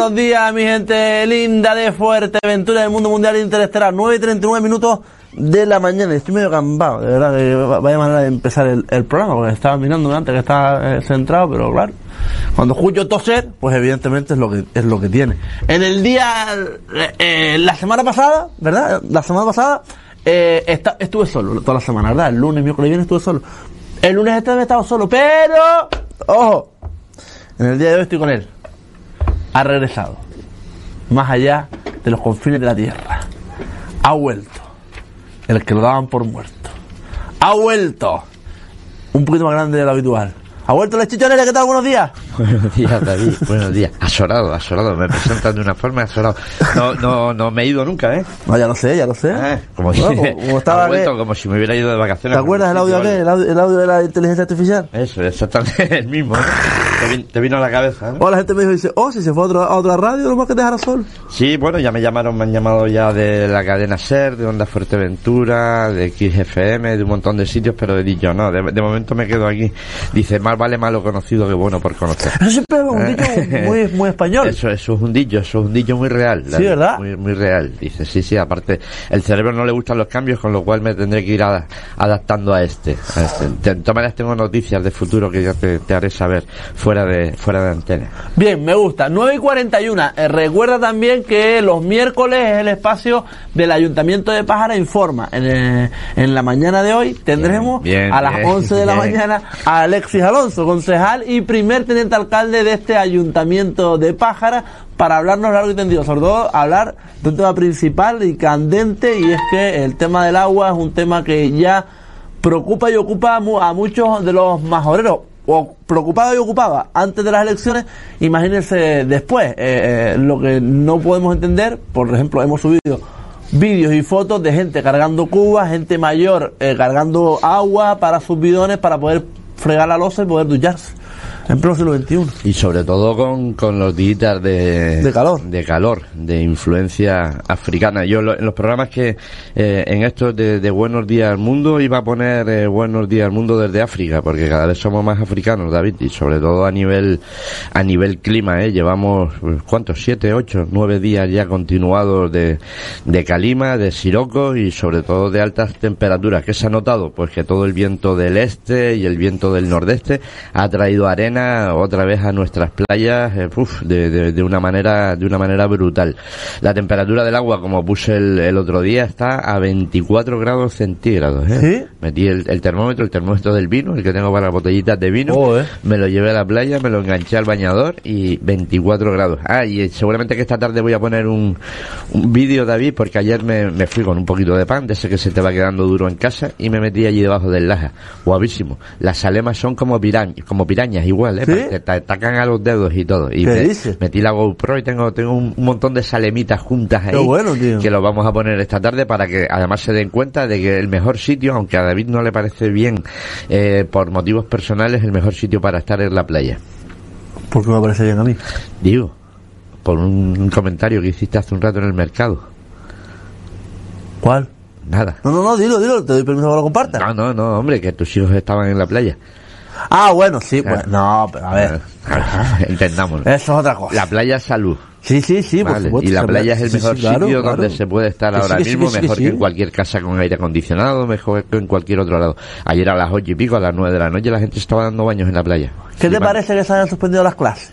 buenos días, mi gente linda de Fuerteventura, del mundo mundial interestelar. 9:39 de la mañana. Estoy medio campado, de verdad, que vaya manera de empezar el programa, porque estaba mirando antes que estaba centrado, pero claro, cuando escucho toser, pues evidentemente es lo que tiene. En el día, la semana pasada, ¿verdad? La semana pasada, estuve solo toda la semana, ¿verdad? El lunes, miércoles y viernes estuve solo. El lunes este me he estado solo, pero, ojo, en el día de hoy estoy con él. Ha regresado, más allá de los confines de la tierra. Ha vuelto, el que lo daban por muerto. Ha vuelto, un poquito más grande de lo habitual. Ha vuelto la chichonera, ¿qué tal? Buenos días. Buenos días, David, buenos días. Asorado, me presentan de una forma asorado. No me he ido nunca, ¿eh? No, ya lo sé. Como estaba vuelto, como si me hubiera ido de vacaciones. ¿Te acuerdas del audio aquel? El audio de la inteligencia artificial. Eso, exactamente el mismo, ¿eh? Te vino a la cabeza, ¿no? O la gente me dice, si se fue a otra radio, lo más que te dejara solo. Sí, bueno, ya me han llamado ya de la cadena SER, de Onda Fuerteventura, de XFM, de un montón de sitios, pero he dicho, no, de momento me quedo aquí. Dice, más vale malo conocido que bueno por conocer. Eso siempre es un dicho muy español. Eso es un dicho muy real. Sí, ¿verdad? Muy real. Dice, sí, aparte, el cerebro no le gustan los cambios, con lo cual me tendré que ir adaptando a este. De todas maneras tengo noticias de futuro que ya te haré saber fuera de antena. Bien, me gusta. 9:41. Recuerda también que los miércoles es el espacio del Ayuntamiento de Pájara Informa. En la mañana de hoy tendremos a las 11 de la mañana a Alexis Alonso, concejal y primer teniente alcalde de este Ayuntamiento de Pájara, para hablarnos largo y tendido, sobre todo hablar de un tema principal y candente, y es que el tema del agua es un tema que ya preocupa y ocupa a muchos de los majoreros, o preocupado y ocupaba antes de las elecciones. Imagínense después. Lo que no podemos entender, por ejemplo, hemos subido vídeos y fotos de gente cargando cubas, gente mayor cargando agua para sus bidones para poder fregar la loza y poder ducharse en pleno siglo XXI. Y sobre todo con los días de calor, de influencia africana. Yo en los programas que en estos de Buenos Días al Mundo iba a poner Buenos Días al Mundo desde África, porque cada vez somos más africanos, David, y sobre todo a nivel clima, llevamos ¿cuántos? 7, 8, 9 días ya continuados de calima, de sirocos y sobre todo de altas temperaturas. ¿Qué se ha notado? Pues que todo el viento del este y el viento del nordeste ha traído arena otra vez a nuestras playas, de una manera brutal. La temperatura del agua, como puse el otro día, está a 24 grados centígrados, ¿eh? ¿Sí? Metí el termómetro del vino, el que tengo para botellitas de vino, me lo llevé a la playa, me lo enganché al bañador y 24 grados. Y seguramente que esta tarde voy a poner un vídeo, David, porque ayer me fui con un poquito de pan, de ese que se te va quedando duro en casa, y me metí allí debajo del Laja. Guapísimo. Las alemas son como pirañas igual, ¿sí? Te atacan a los dedos y todo. Y metí la GoPro y tengo un montón de salemitas juntas ahí. Qué bueno, tío. Que lo vamos a poner esta tarde para que además se den cuenta de que el mejor sitio, aunque a David no le parece bien por motivos personales, el mejor sitio para estar es la playa. ¿Por qué me parece bien a mí? Digo, por un comentario que hiciste hace un rato en el mercado. ¿Cuál? Nada. No, dilo, te doy permiso que lo compartas. No, hombre, que tus hijos estaban en la playa. Bueno, sí, pues no, pero a ver. Entendámoslo. Eso es otra cosa. La playa es salud. Sí, vale. por supuesto. Y la playa es el mejor sitio donde se puede estar ahora mismo, mejor que en cualquier casa con aire acondicionado, mejor que en cualquier otro lado. Ayer a las 8:00, a las 9 de la noche, la gente estaba dando baños en la playa. ¿Qué te parece que se hayan suspendido las clases?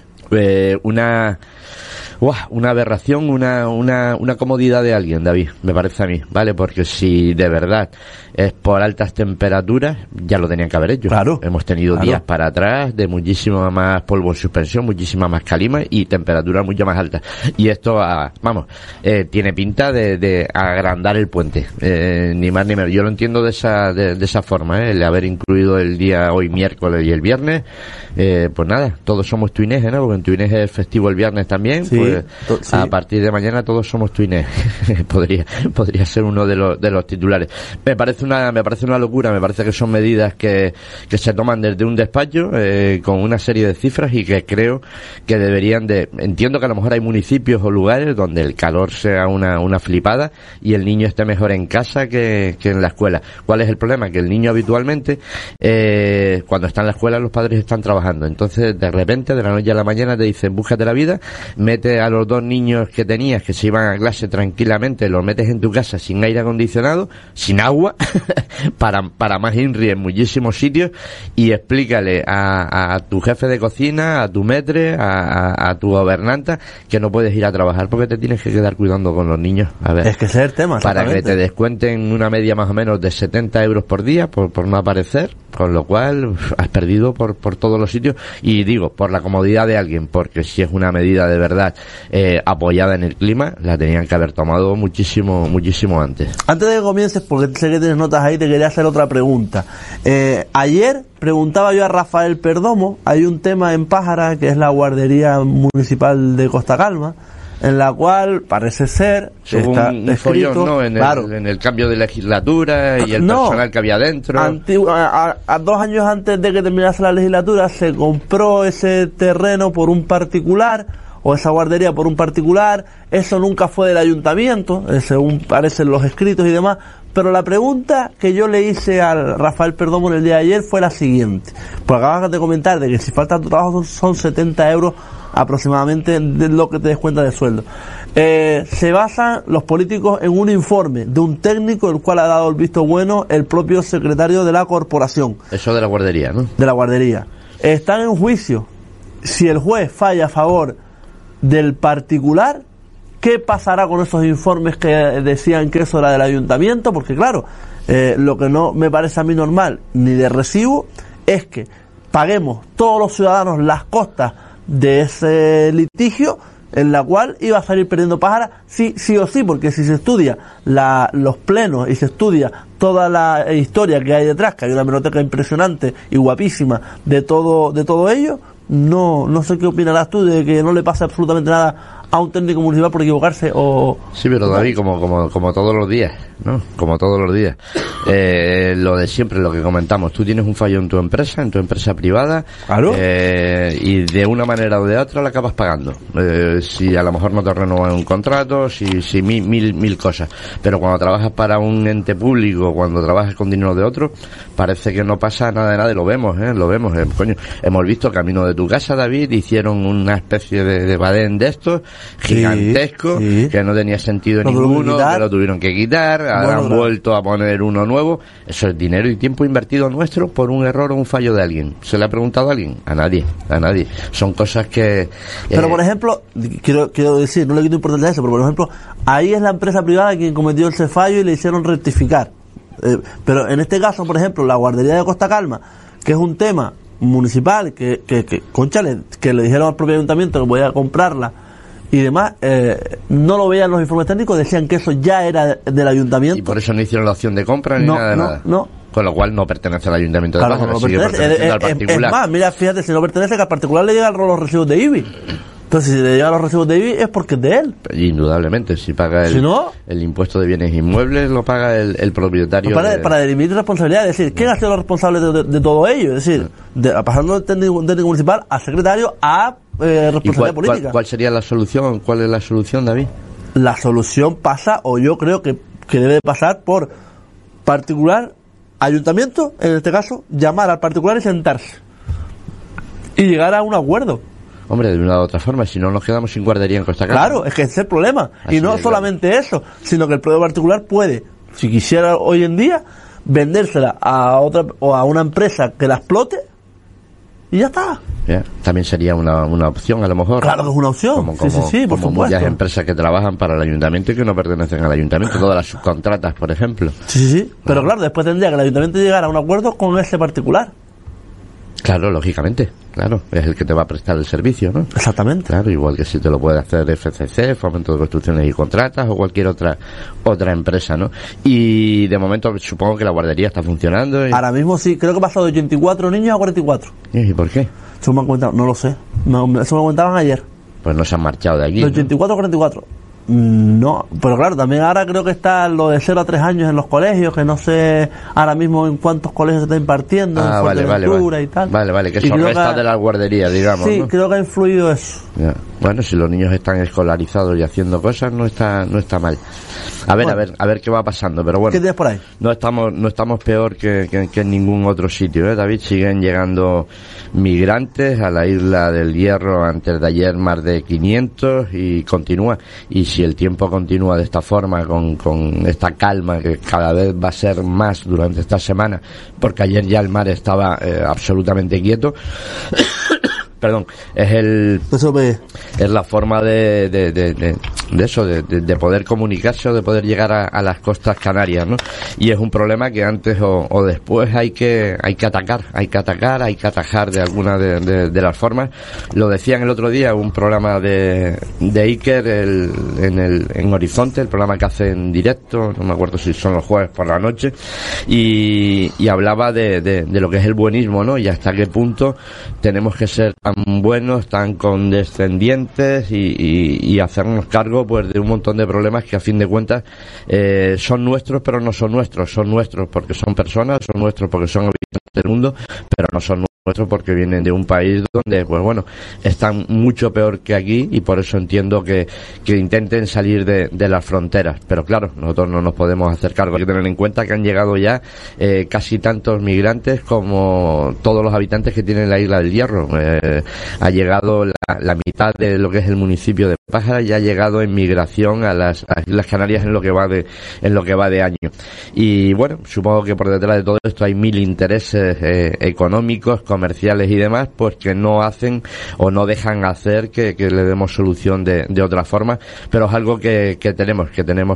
Una aberración, una comodidad de alguien, David, me parece a mí, ¿vale? Porque si de verdad es por altas temperaturas, ya lo tenían que haber hecho. Claro. Hemos tenido días para atrás de muchísima más polvo en suspensión, muchísima más calima y temperaturas mucho más altas. Y esto, tiene pinta de agrandar el puente, ni más ni menos. Yo lo entiendo de esa forma, el haber incluido el día hoy miércoles y el viernes. Pues nada, todos somos tuineses, ¿no? Porque en Tuinés es festivo el viernes también. Sí, pues a partir de mañana todos somos tuineses. podría ser uno de los titulares. Me parece una locura. Me parece que son medidas que se toman desde un despacho con una serie de cifras y que creo que deberían entiendo que a lo mejor hay municipios o lugares donde el calor sea una flipada y el niño esté mejor en casa que en la escuela. ¿Cuál es el problema? Que el niño habitualmente cuando está en la escuela los padres están trabajando. Entonces de repente de la noche a la mañana te dicen búscate la vida, mete metes a los 2 niños que tenías que se iban a clase tranquilamente, los metes en tu casa sin aire acondicionado, sin agua, para más INRI en muchísimos sitios, y explícale a tu jefe de cocina, a tu metre, a tu gobernanta, que no puedes ir a trabajar porque te tienes que quedar cuidando con los niños. A ver, es que ese es el tema, para que te descuenten una media más o menos de 70 euros por día por no aparecer, con lo cual has perdido por todos los sitios, y digo, por la comodidad de alguien, porque si es una medida de verdad apoyada en el clima, la tenían que haber tomado muchísimo antes. Antes de que comiences, porque sé que tienes notas ahí, te quería hacer otra pregunta. Ayer preguntaba yo a Rafael Perdomo, hay un tema en Pájara, que es la guardería municipal de Costa Calma, en la cual parece ser está un follón, ¿no? En el cambio de legislatura y el personal que había dentro. A 2 años antes de que terminase la legislatura se compró ese terreno por un particular, o esa guardería por un particular. Eso nunca fue del ayuntamiento, según parecen los escritos y demás. Pero la pregunta que yo le hice al Rafael Perdomo en el día de ayer fue la siguiente, porque acabas de comentar de que si falta tu trabajo son 70 euros aproximadamente de lo que te descuenta de sueldo. Se basan los políticos en un informe de un técnico, el cual ha dado el visto bueno el propio secretario de la corporación. Eso de la guardería, ¿no? De la guardería. Están en juicio. Si el juez falla a favor del particular, ¿qué pasará con esos informes que decían que eso era del ayuntamiento? Porque claro, lo que no me parece a mí normal ni de recibo es que paguemos todos los ciudadanos las costas de ese litigio, en la cual iba a salir perdiendo Pájara sí o sí, porque si se estudia los plenos y se estudia toda la historia que hay detrás, que hay una hemeroteca impresionante y guapísima de todo ello, no sé qué opinarás tú de que no le pase absolutamente nada a un técnico municipal por equivocarse o... Sí, pero David, como todos los días, ¿no? Como todos los días. Lo de siempre, lo que comentamos. Tú tienes un fallo en tu empresa privada. ¿Claro? Y de una manera o de otra la acabas pagando. Si a lo mejor no te renuevan un contrato, si mil cosas. Pero cuando trabajas para un ente público, cuando trabajas con dinero de otro, parece que no pasa nada y lo vemos. Coño, hemos visto camino de tu casa, David, hicieron una especie de badén de estos, gigantesco, que no tenía sentido ninguno, que lo tuvieron que quitar, ahora han vuelto a poner uno nuevo. Eso es dinero y tiempo invertido nuestro por un error o un fallo de alguien. ¿Se le ha preguntado a alguien? A nadie. Son cosas que... Pero por ejemplo, quiero decir, no le quito importancia a eso, pero por ejemplo, ahí es la empresa privada quien cometió ese fallo y le hicieron rectificar. Pero en este caso, por ejemplo, la guardería de Costa Calma, que es un tema municipal, conchale, que le dijeron al propio ayuntamiento que voy a comprarla y demás, no lo veían los informes técnicos, decían que eso ya era del ayuntamiento. Y por eso no hicieron la opción de compra ni nada. No. Con lo cual no pertenece al ayuntamiento de Pájara, sigue perteneciendo al particular. Es más, mira, fíjate, si no pertenece, que al particular le llegan los recibos de IBI. Entonces, si le llegan los recibos de IBI es porque es de él. Indudablemente, si paga el impuesto de bienes inmuebles, lo paga el propietario. Para dirimir responsabilidad, es decir, ¿quién ha sido los responsables de todo ello? Es decir, pasando del técnico municipal a secretario a responsabilidad política. ¿Cuál sería la solución? ¿Cuál es la solución, David? La solución pasa, o yo creo que debe pasar por particular, ayuntamiento, en este caso, llamar al particular y sentarse. Y llegar a un acuerdo. Hombre, de una u otra forma, si no nos quedamos sin guardería en Costa Calma. Claro, es que ese es el problema. Así y no solamente eso, sino que el propio particular puede, si quisiera hoy en día, vendérsela a otra o a una empresa que la explote y ya está. También sería una opción, a lo mejor. Claro que es una opción. Por supuesto. Muchas empresas que trabajan para el ayuntamiento y que no pertenecen al ayuntamiento, todas las subcontratas, por ejemplo. Sí. Pero claro, después tendría que el ayuntamiento llegar a un acuerdo con ese particular. Claro, lógicamente, es el que te va a prestar el servicio, ¿no? Exactamente. Claro, igual que si te lo puede hacer FCC, Fomento de Construcciones y Contratas, o cualquier otra empresa, ¿no? Y de momento supongo que la guardería está funcionando. Ahora mismo sí, creo que ha pasado de 84 niños a 44. ¿Y por qué? Eso me han comentado, no lo sé. Eso me comentaban ayer. Pues no se han marchado de aquí. De 84 a 44. No, pero claro, también ahora creo que está lo de 0 a 3 años en los colegios, que no sé ahora mismo en cuántos colegios se está impartiendo, en Fuerteventura y tal. Vale, que son restas de la guardería, digamos. Sí, ¿no? creo que ha influido eso. Ya. Bueno, si los niños están escolarizados y haciendo cosas, no está mal. A ver qué va pasando, pero bueno. ¿Qué tienes por ahí? No estamos peor que en ningún otro sitio, David. Siguen llegando migrantes a la isla del Hierro, antes de ayer más de 500, y continúa. Y si el tiempo continúa de esta forma, con esta calma que cada vez va a ser más durante esta semana, porque ayer ya el mar estaba absolutamente quieto. Perdón, es la forma de eso, de poder comunicarse o de poder llegar a las costas canarias, ¿no? Y es un problema que antes o después hay que atajar de alguna de las formas. Lo decían el otro día, un programa de Iker en Horizonte, el programa que hace en directo, no me acuerdo si son los jueves por la noche, y hablaba de lo que es el buenismo, ¿no? Y hasta qué punto tenemos que ser tan buenos, tan condescendientes y hacernos cargo pues de un montón de problemas que a fin de cuentas son nuestros, pero no son nuestros. Son nuestros porque son personas, son nuestros porque son habitantes del mundo, pero no son nuestros porque vienen de un país donde, pues bueno, están mucho peor que aquí, y por eso entiendo que intenten salir de las fronteras. Pero claro, nosotros no nos podemos hacer cargo. Hay que tener en cuenta que han llegado ya casi tantos migrantes como todos los habitantes que tiene la isla del Hierro. Ha llegado la mitad de lo que es el municipio de Pájara, y ha llegado en migración a las Islas Canarias en lo que va de año. Y bueno, supongo que por detrás de todo esto hay mil intereses económicos, comerciales y demás, pues que no hacen o no dejan hacer que le demos solución de otra forma. Pero es algo que tenemos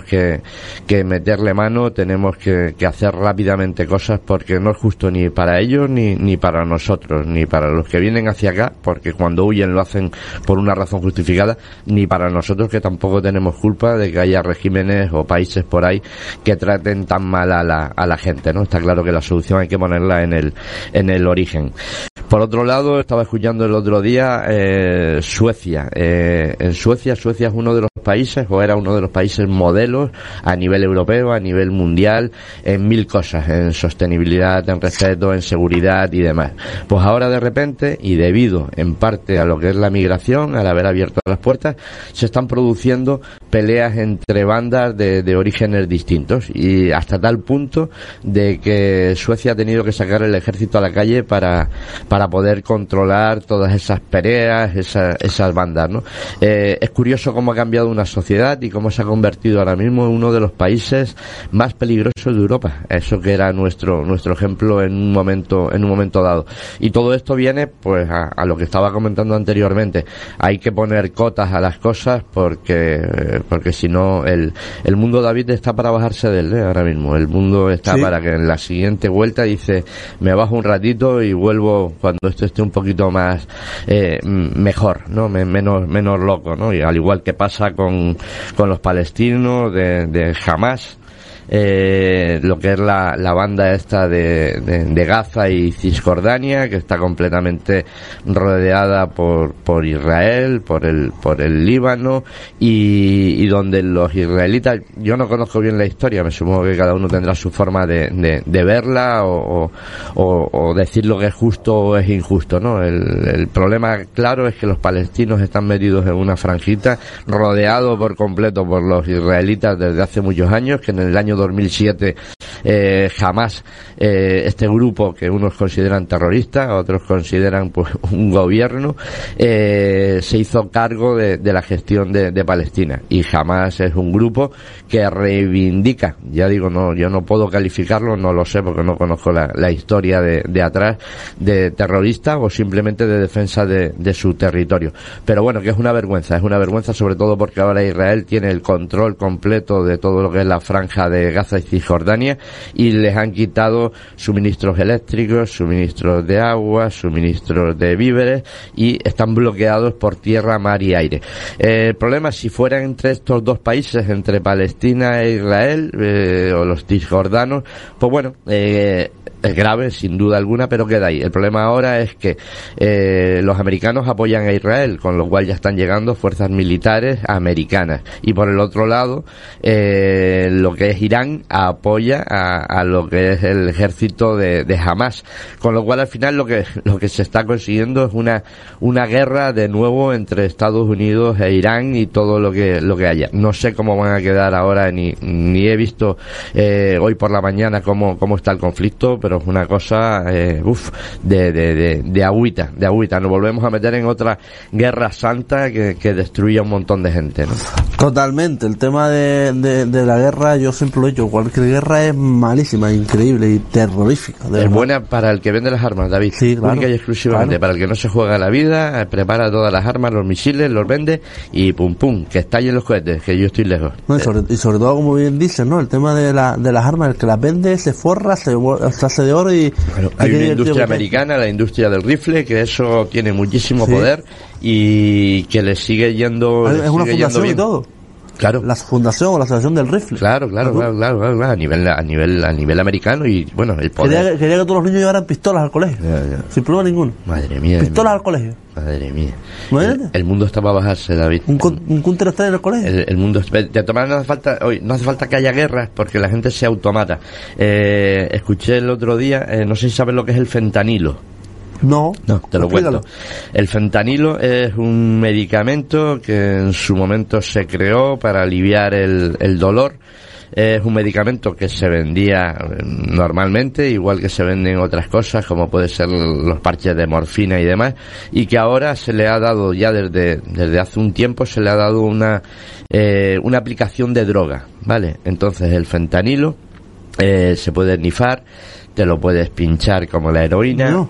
que meterle mano, tenemos que hacer rápidamente cosas, porque no es justo ni para ellos ni para nosotros, ni para los que vienen hacia acá, porque cuando huyen lo hacen por una razón justificada, ni para nosotros, que tampoco tenemos culpa de que haya regímenes o países por ahí que traten tan mal a la gente, ¿no? Está claro que la solución hay que ponerla en el origen. Por otro lado, estaba escuchando el otro día Suecia. En Suecia es uno de los países, o era uno de los países modelos a nivel europeo, a nivel mundial, en mil cosas, en sostenibilidad, en respeto, en seguridad y demás. Pues ahora de repente, y debido en parte a lo que es la migración, al haber abierto las puertas, se están produciendo peleas entre bandas de orígenes distintos, y hasta tal punto de que Suecia ha tenido que sacar el ejército a la calle para poder controlar todas esas peleas, esas bandas, ¿no? Es curioso cómo ha cambiado una sociedad y cómo se ha convertido ahora mismo en uno de los países más peligrosos de Europa. Eso que era nuestro ejemplo en un momento dado. Y todo esto viene pues a lo que estaba comentando anteriormente. Hay que poner cotas a las cosas, porque si no el mundo, David, está para bajarse de él, ahora mismo. El mundo está para que en la siguiente vuelta dice, me bajo un ratito y vuelvo cuando esto esté un poquito más mejor, ¿no? Menos loco, ¿no? Y al igual que pasa con los palestinos de Hamas, lo que es la banda esta de Gaza y Cisjordania, que está completamente rodeada por Israel, por el Líbano, y donde los israelitas, yo no conozco bien la historia, me supongo que cada uno tendrá su forma de verla o decir lo que es justo o es injusto, ¿no? El problema claro es que los palestinos están metidos en una franjita, rodeados por completo por los israelitas desde hace muchos años, que en el año 2007 jamás este grupo, que unos consideran terrorista, otros consideran pues un gobierno, se hizo cargo de la gestión de Palestina, y jamás es un grupo que reivindica, ya digo, no, yo no puedo calificarlo, no lo sé porque no conozco la historia de atrás, de terrorista o simplemente de defensa de su territorio. Pero bueno, que es una vergüenza sobre todo porque ahora Israel tiene el control completo de todo lo que es la franja de Gaza y Cisjordania, y les han quitado suministros eléctricos, suministros de agua, suministros de víveres, y están bloqueados por tierra, mar y aire. El problema, si fuera entre estos dos países, entre Palestina e Israel, o los cisjordanos, pues bueno, es grave sin duda alguna, pero queda ahí. El problema ahora es que los americanos apoyan a Israel, con lo cual ya están llegando fuerzas militares americanas, y por el otro lado lo que es Irán apoya a lo que es el ejército de Hamas, con lo cual al final lo que se está consiguiendo es una guerra de nuevo entre Estados Unidos e Irán y todo lo que haya. No sé cómo van a quedar ahora, ni he visto hoy por la mañana cómo está el conflicto, pero es una cosa de agüita. Nos volvemos a meter en otra guerra santa que destruye a un montón de gente, ¿no? Totalmente. El tema de la guerra, yo siempre lo he dicho, cualquier guerra es malísima, increíble y terrorífica. Es buena para el que vende las armas, David. Sí, claro, única y exclusivamente, claro. Para el que no se juega la vida, prepara todas las armas, los misiles, los vende y pum pum, que estallen los cohetes, que yo estoy lejos. No, y sobre todo, como bien dicen, ¿no? El tema de las armas, el que las vende se forra, se hace de oro y... Bueno, hay una industria americana, la industria del rifle, que eso tiene muchísimo poder y que le sigue yendo... Es una fundación y todo. Claro. La fundación o la asociación del rifle. Claro, a nivel americano, y bueno, el poder. Quería que todos los niños llevaran pistolas al colegio. Ya. Sin problema ninguno. Madre mía. Pistolas al colegio. Madre mía. El mundo está para bajarse, David. Un Counter Strike en el colegio. El mundo, de tomar, no hace falta que haya guerras, porque la gente se automata. Escuché el otro día, no sé si sabes lo que es el fentanilo. No, te lo cuento. El fentanilo es un medicamento que en su momento se creó para aliviar el dolor. Es un medicamento que se vendía normalmente, igual que se venden otras cosas, como puede ser los parches de morfina y demás, y que ahora se le ha dado, ya desde hace un tiempo, se le ha dado una aplicación de droga, ¿vale? Entonces el fentanilo se puede snifar, te lo puedes pinchar como la heroína, no.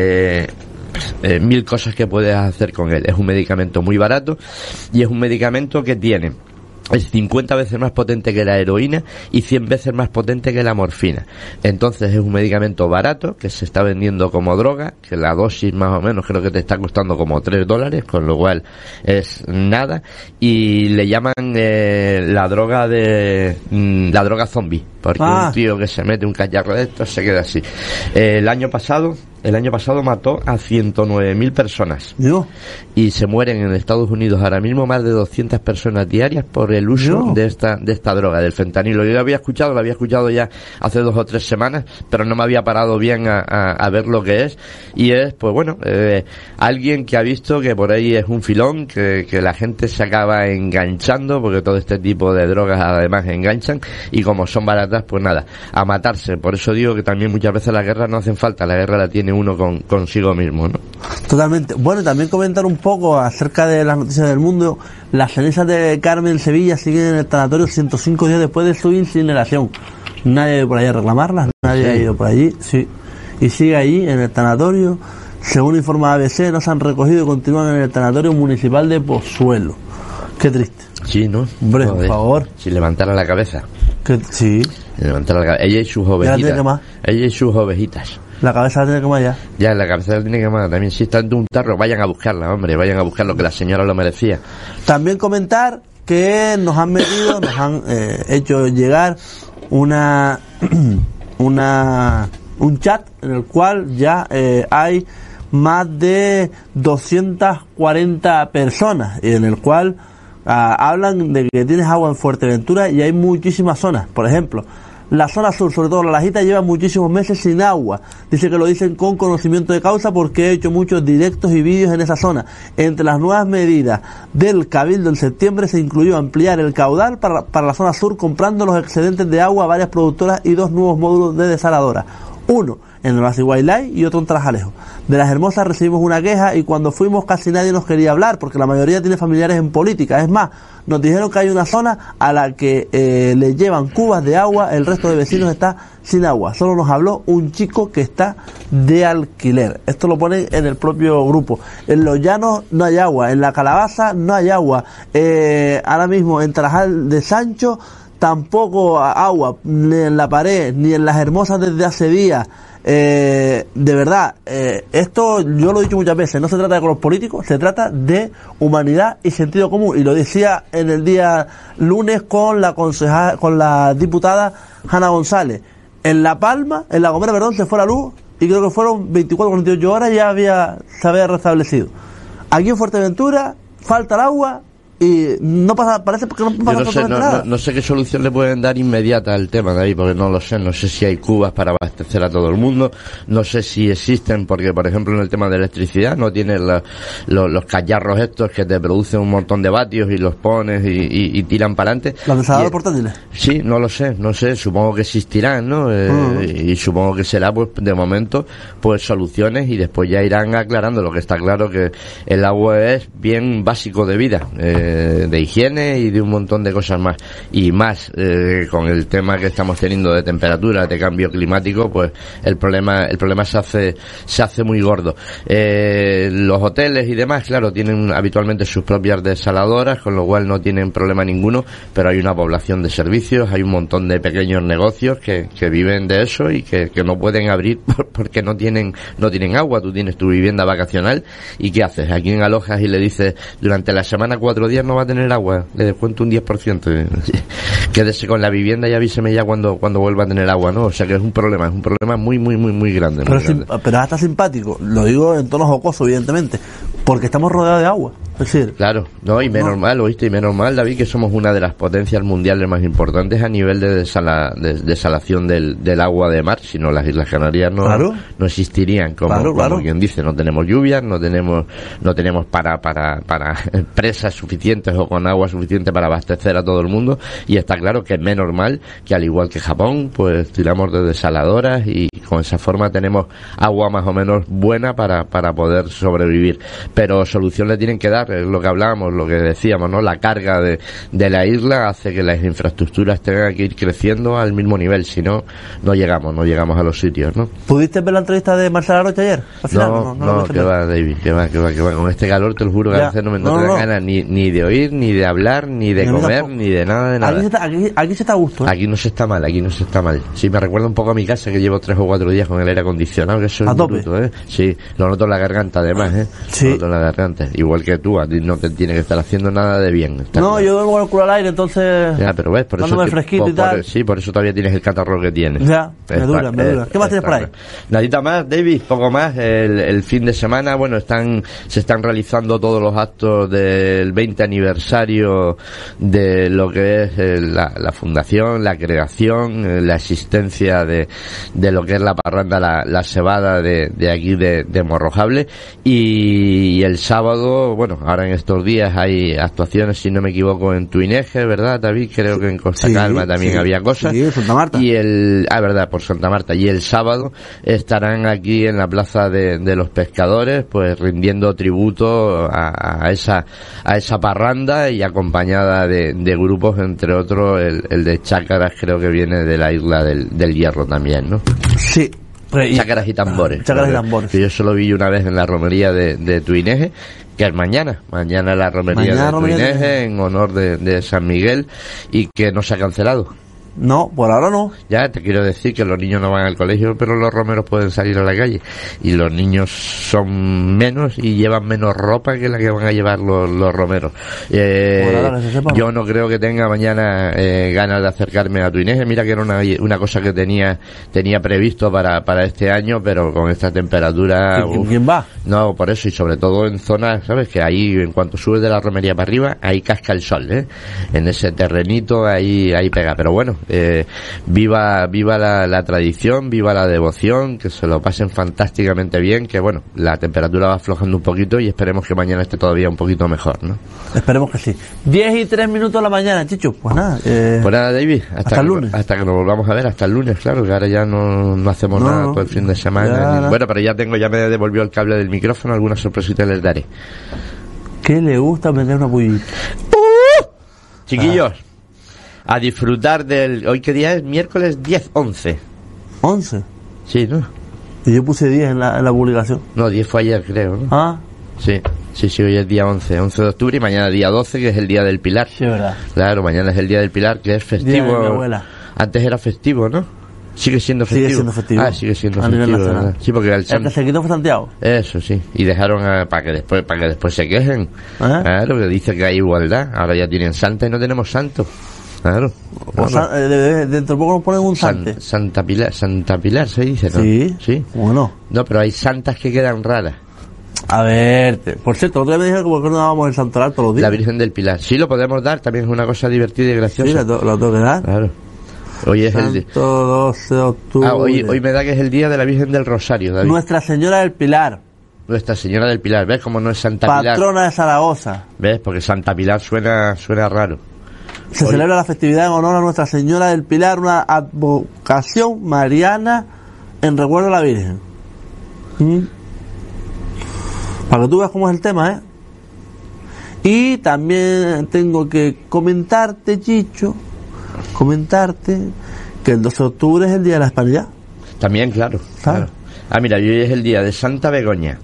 1000 cosas que puedes hacer con él. Es un medicamento muy barato y es un medicamento que es 50 veces más potente que la heroína y 100 veces más potente que la morfina. Entonces es un medicamento barato que se está vendiendo como droga, que la dosis más o menos creo que te está costando como $3, con lo cual es nada, y le llaman la droga zombie, porque un tío que se mete un cacharro de estos se queda así. El año pasado mató a 109.000 personas. ¿Yo? Y se mueren en Estados Unidos ahora mismo más de 200 personas diarias por el uso de esta droga, del fentanilo. Yo lo había escuchado ya hace 2 o 3 semanas, pero no me había parado bien a ver lo que es. Y es, pues bueno, alguien que ha visto que por ahí es un filón, que la gente se acaba enganchando, porque todo este tipo de drogas además enganchan, y como son baratas, pues nada, a matarse. Por eso digo que también muchas veces las guerras no hacen falta, la guerra la tiene uno consigo mismo, ¿no? Totalmente. Bueno, también comentar un poco acerca de las noticias del mundo. Las cenizas de Carmen Sevilla siguen en el tanatorio 105 días después de su incineración. Nadie ha ido por allí a reclamarlas, nadie ha ido por allí, sí. Y sigue allí en el tanatorio. Según informa ABC, no se han recogido y continúan en el tanatorio municipal de Pozuelo. Qué triste. Sí, ¿no? Hombre, por favor. Si levantara la cabeza. Sí. Levantara la cabeza. Ella y sus ovejitas. La cabeza la tiene quemada ya. Ya, la cabeza la tiene quemada. También si está en un tarro, vayan a buscarla, hombre. Vayan a buscar lo que la señora lo merecía. También comentar que nos han hecho llegar un chat en el cual ya hay más de 240 personas, y en el cual hablan de que tienes agua en Fuerteventura y hay muchísimas zonas. Por ejemplo, la zona sur, sobre todo La Lajita, lleva muchísimos meses sin agua. Dice que lo dicen con conocimiento de causa porque he hecho muchos directos y vídeos en esa zona. Entre las nuevas medidas del Cabildo en septiembre se incluyó ampliar el caudal para la zona sur, comprando los excedentes de agua a varias productoras y 2 nuevos módulos de desaladora. Uno en el Oasis Wildlife y otro en Trajalejo. De Las Hermosas recibimos una queja y cuando fuimos casi nadie nos quería hablar porque la mayoría tiene familiares en política. Es más, nos dijeron que hay una zona a la que le llevan cubas de agua, el resto de vecinos está sin agua. Solo nos habló un chico que está de alquiler. Esto lo ponen en el propio grupo. En Los Llanos no hay agua, en La Calabaza no hay agua. Ahora mismo en Tarajal de Sancho tampoco agua, ni en la pared, ni en las hermosas desde hace días. De verdad, esto yo lo he dicho muchas veces, no se trata de con los políticos, se trata de humanidad y sentido común, y lo decía en el día lunes con la diputada Hanna González. En La Palma, en La Gomera, perdón, se fue la luz y creo que fueron 24 o 48 horas ya se había restablecido. Aquí en Fuerteventura falta el agua y no pasa, parece que no pasa absolutamente nada. No sé qué solución le pueden dar inmediata al tema, David, porque no lo sé. No sé si hay cubas para abastecer a todo el mundo, no sé si existen, porque por ejemplo en el tema de electricidad no tienes los cacharros estos que te producen un montón de vatios y los pones y tiran para adelante. ¿Los desaladores portátiles? Sí, no lo sé, supongo que existirán, ¿no? Y supongo que será, pues, de momento, pues soluciones, y después ya irán aclarando. Lo que está claro que el agua es bien básico de vida, de higiene y de un montón de cosas más, y más con el tema que estamos teniendo de temperatura, de cambio climático, pues el problema se hace muy gordo. Los hoteles y demás, claro, tienen habitualmente sus propias desaladoras, con lo cual no tienen problema ninguno, pero hay una población de servicios, hay un montón de pequeños negocios que viven de eso y que no pueden abrir porque no tienen agua. Tú tienes tu vivienda vacacional y ¿qué haces? ¿A quién alojas y le dices durante la semana 4 días no va a tener agua? Le descuento un 10%. Quédese con la vivienda y avíseme ya cuando vuelva a tener agua, ¿no? O sea que es un problema muy, muy, muy, muy grande. Pero hasta simpático, lo digo en tono jocoso, evidentemente, porque estamos rodeados de agua. Es decir, claro, no, y menos mal, ¿oíste? Y menos mal, David, que somos una de las potencias mundiales más importantes a nivel de desalación del agua de mar. Si no, las Islas Canarias no existirían, como quien dice. No tenemos lluvias, no tenemos para presas suficientes o con agua suficiente para abastecer a todo el mundo, y está claro que es menos mal que, al igual que Japón, pues tiramos de desaladoras y con esa forma tenemos agua más o menos buena para poder sobrevivir. Pero solución le tienen que dar, es lo que hablábamos, lo que decíamos, ¿no? La carga de la isla hace que las infraestructuras tengan que ir creciendo al mismo nivel, si no, no llegamos a los sitios, ¿no? ¿Pudiste ver la entrevista de Marcela Rocha ayer? Al final, no, que va, David, que va. Con este calor te lo juro que a veces no te dan ganas ni de oír, ni de hablar, ni de comer, ni de nada. Aquí se está a gusto, ¿eh? Aquí no se está mal. Sí, me recuerda un poco a mi casa, que llevo 3 o 4 días con el aire acondicionado, que eso es bruto, ¿eh? Sí, lo noto en la garganta además, ¿eh? Sí. Lo noto en la garganta. Igual que tú, a ti no te tiene que estar haciendo nada de bien. No, yo duermo con el culo al aire, entonces... Ya, pero ves, por eso... fresquito y tal. Sí, por eso todavía tienes el catarro que tienes. Ya, me dura. ¿Qué más tienes por ahí? Nadita más, David, poco más. El fin de semana, bueno, se están realizando todos los actos del 20 aniversario de lo que es la fundación, la creación, la existencia de lo que es la parranda, la cebada de aquí de Morrojable. Y el sábado, bueno, ahora en estos días hay actuaciones, si no me equivoco, en Tuineje, ¿verdad, David? Creo que en Costa Calma también había cosas. Sí, Santa Marta. Verdad, por Santa Marta. Y el sábado estarán aquí en la Plaza de los Pescadores, pues rindiendo tributo a esa parranda, y acompañada de grupos, entre otros el de Chácaras, creo que viene de la isla del Hierro también, ¿no? Sí. Chácaras y tambores. Que yo solo vi una vez en la romería de Tuineje, que es mañana la romería de Tuineje, en honor de San Miguel, y que no se ha cancelado. No, por ahora no. Ya, te quiero decir que los niños no van al colegio, pero los romeros pueden salir a la calle. Y los niños son menos y llevan menos ropa que la que van a llevar los romeros. Yo no creo que tenga mañana ganas de acercarme a Tuineje. Mira que era una cosa que tenía previsto para este año, pero con esta temperatura... ¿Quién va? No, por eso, y sobre todo en zonas, ¿sabes? Que ahí, en cuanto subes de la romería para arriba, ahí casca el sol, ¿eh? En ese terrenito, ahí pega. Pero bueno, viva la tradición, viva la devoción, que se lo pasen fantásticamente bien, que bueno, la temperatura va aflojando un poquito y esperemos que mañana esté todavía un poquito mejor, ¿no? Esperemos que sí. 10:03 de la mañana, Chicho. Pues nada, David, hasta el lunes. Hasta que nos volvamos a ver, hasta el lunes, claro, que ahora ya no hacemos nada todo el fin de semana. Bueno, pero ya me devolvió el cable del micrófono, alguna sorpresita les daré. ¿Qué le gusta vender una pullita? Chiquillos, a disfrutar hoy qué día es, miércoles 10-11. ¿11? Sí, ¿no? Y yo puse 10 en la publicación. No, 10 fue ayer, creo, ¿no? Ah. Sí, Sí, hoy es día 11 de octubre y mañana día 12, que es el día del Pilar. Sí, verdad. Claro, mañana es el día del Pilar, que es festivo. Día de mi abuela. Antes era festivo, ¿no? Sigue siendo festivo. Sigue siendo a nivel nacional. ¿verdad? Sí, porque el que se quitó fue Santiago. Eso sí. Y dejaron para que después se quejen. Claro, que dice que hay igualdad. Ahora ya tienen santa y no tenemos santo. Claro. Dentro de poco nos ponen un sante. Santa Pilar se dice, ¿no? Sí. Bueno. No, pero hay santas que quedan raras. A ver, por cierto, otro día me dijeron que por qué no dábamos el santoral todos los días. La Virgen del Pilar. Sí, lo podemos dar, también es una cosa divertida y graciosa. Sí, lo tengo que dar. Claro. Hoy es el 12 de octubre. Hoy me da que es el día de la Virgen del Rosario, David. Nuestra Señora del Pilar. Nuestra Señora del Pilar, ¿ves cómo no es Santa Pilar? Patrona de Zaragoza. ¿Ves? Porque Santa Pilar suena raro. Se celebra la festividad en honor a Nuestra Señora del Pilar, una advocación mariana en recuerdo a la Virgen. Para que tú veas cómo es el tema, ¿eh? Y también tengo que comentarte, Chicho, que el 12 de octubre es el Día de la Hispanidad. También, claro. Mira, hoy es el día de Santa Begoña,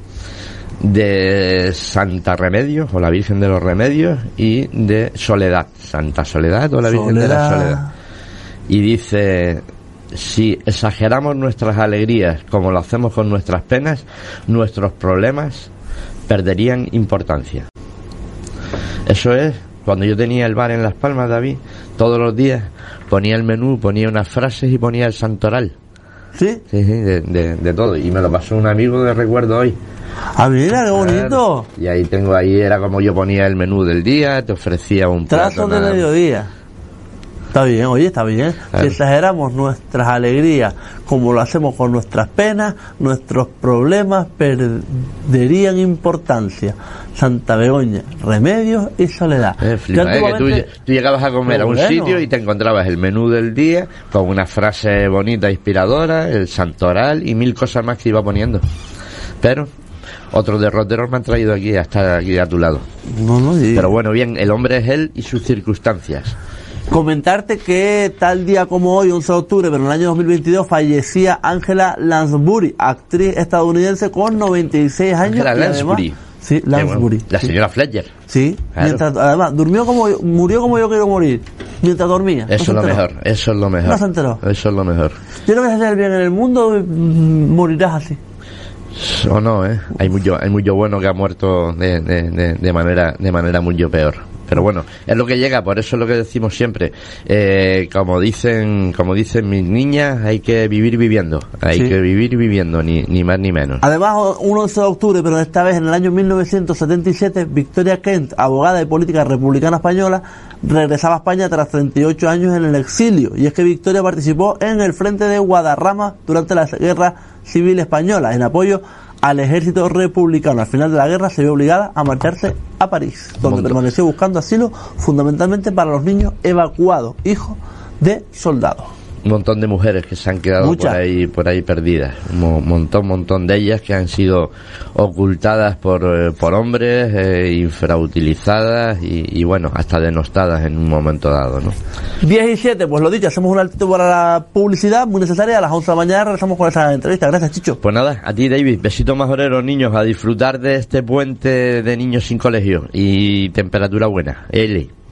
de Santa Remedios, o la Virgen de los Remedios, y de Soledad, Santa Soledad o la Virgen de la Soledad. Y dice: si exageramos nuestras alegrías como lo hacemos con nuestras penas, nuestros problemas perderían importancia. Eso es, cuando yo tenía el bar en Las Palmas, David, todos los días ponía el menú, ponía unas frases y ponía el santoral. ¿Sí? Sí, de todo. Y me lo pasó un amigo de recuerdo hoy. Ah, mira, qué bonito. Y ahí era como yo ponía el menú del día, te ofrecía un trazo de mediodía. Está bien, oye, está bien. Si exageramos nuestras alegrías como lo hacemos con nuestras penas, nuestros problemas perderían importancia. Santa Begoña, Remedios y Soledad. Que tú llegabas a comer a un sitio y te encontrabas el menú del día con una frase bonita, inspiradora, el santoral y 1000 cosas más que iba poniendo. Pero otros derroteros me han traído aquí, hasta aquí a tu lado. Pero bueno, bien, el hombre es él y sus circunstancias. Comentarte que tal día como hoy, 11 de octubre, pero en el año 2022, fallecía Angela Lansbury, actriz estadounidense con 96 años. Angela Lansbury. Sí, Lansbury. La señora Fletcher. Sí, claro. Además, murió como yo quiero morir, mientras dormía. Eso es lo mejor. No se enteró. Eso es lo mejor. Yo creo que si haces el bien en el mundo, morirás así. O no, hay mucho bueno que ha muerto de manera mucho peor. Pero bueno, es lo que llega, por eso es lo que decimos siempre. Como dicen mis niñas, hay que vivir viviendo. Que vivir viviendo, ni más ni menos. Además, un 11 de octubre, pero esta vez en el año 1977, Victoria Kent, abogada y política republicana española, regresaba a España tras 38 años en el exilio. Y es que Victoria participó en el frente de Guadarrama durante la Guerra Civil Española, en apoyo al ejército republicano. Al final de la guerra se vio obligada a marcharse a París, donde permaneció buscando asilo fundamentalmente para los niños evacuados, hijos de soldados. Un montón de mujeres que se han quedado por ahí perdidas, un montón de ellas que han sido ocultadas por hombres, infrautilizadas y bueno, hasta denostadas en un momento dado, ¿no? 10 y 7, pues lo dicho, hacemos un altito para la publicidad muy necesaria. A las 11 de la mañana regresamos con esa entrevista. Gracias, Chicho. Pues nada, a ti, David, besitos majoreros, niños, a disfrutar de este puente de niños sin colegio y temperatura buena. L.